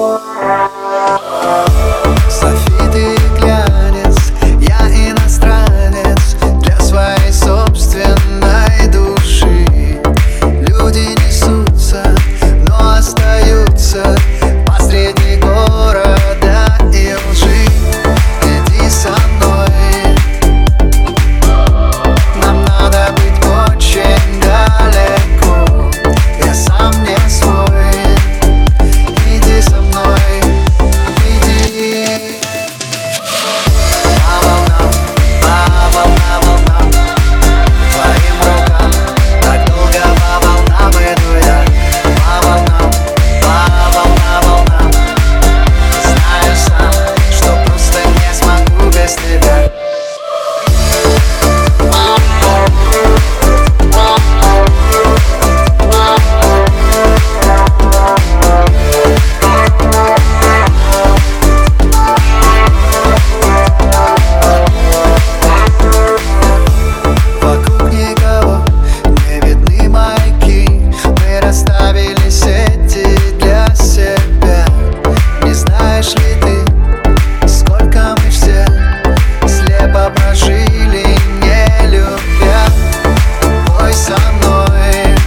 Софит и глянец, я иностранец для своей собственной души. Люди несутся, но остаются посреди города и лжи. Иди со мной, нам надо быть очень далеко. Я сам не свой. Иди со мной, иди. По волнам, твоим рукам. Так долго по волнам иду я. По волнам. Знаю сам, что просто не смогу без тебя. Вокруг никого, не видны маяки. Мы расставили сети для себя. Не знаешь ли ты, сколько мы все слепо прожили, не любя? Пой со мной,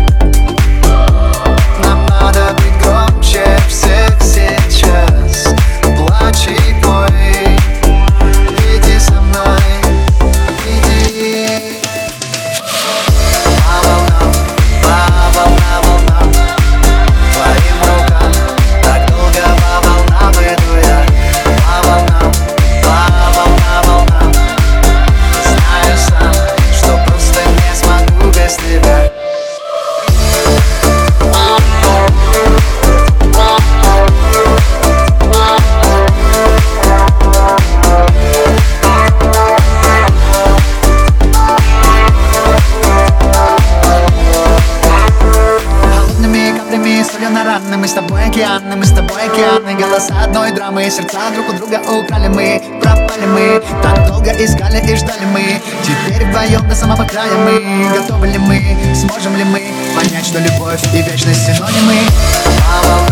нам надо быть громче всех сейчас. Плачь и пой, иди со мной, иди. По волнам, твоим рукам. Так долго по волнам иду я. По волнам. Знаю сам, что просто не смогу без тебя. Соленой раны, мы с тобой океаны, мы с тобой океаны. Голоса одной драмы, сердца друг у друга украли мы. Пропали мы, так долго искали и ждали мы. Теперь вдвоем до самого края мы. Готовы ли мы, сможем ли мы понять, что любовь и вечность синонимы?